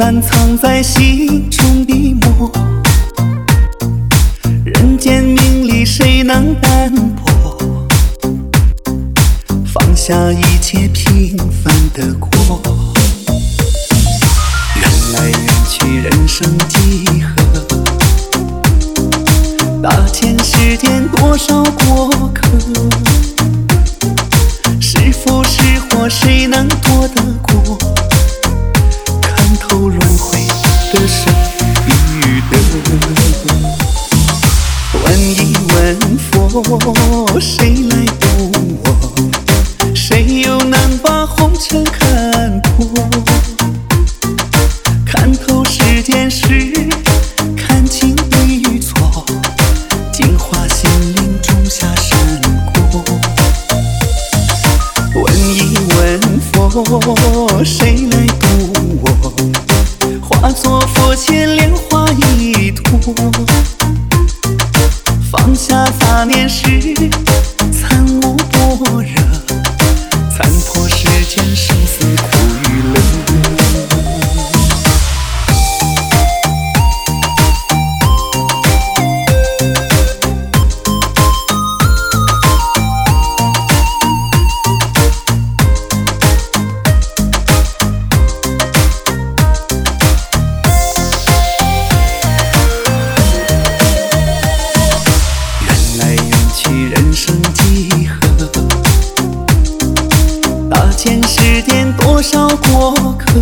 暗藏在心中的魔，人间名利谁能淡泊？放下一切平凡的过，缘来缘去人生几何？大千世间多少过客？是福是祸谁能躲得过？看透轮回的生与得，问一问佛，谁来渡我？谁又能把红尘看破？看透世间事，看清对与错，净化心灵，种下善果。问一问佛，谁来渡我？化作佛前莲花一朵，放下杂念时，参悟般若，参破世间生死苦与乐。人生几何？大千世间多少过客？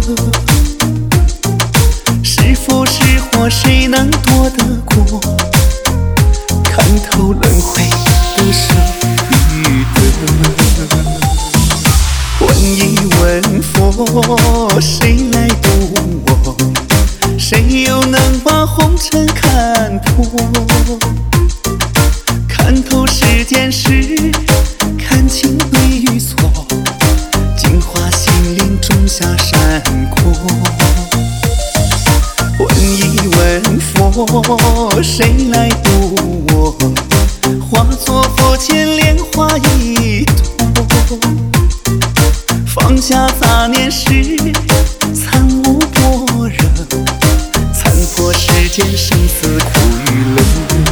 是福是祸谁能躲得过？看透轮回的生与得，问一问佛，谁来渡我？谁又能把红尘看破？看透世间事，看清对与错，净化心灵，种下善果。问一问佛，谁来渡我？化作佛前莲花一朵，放下杂念时，参悟般若，参破世间生死苦与乐。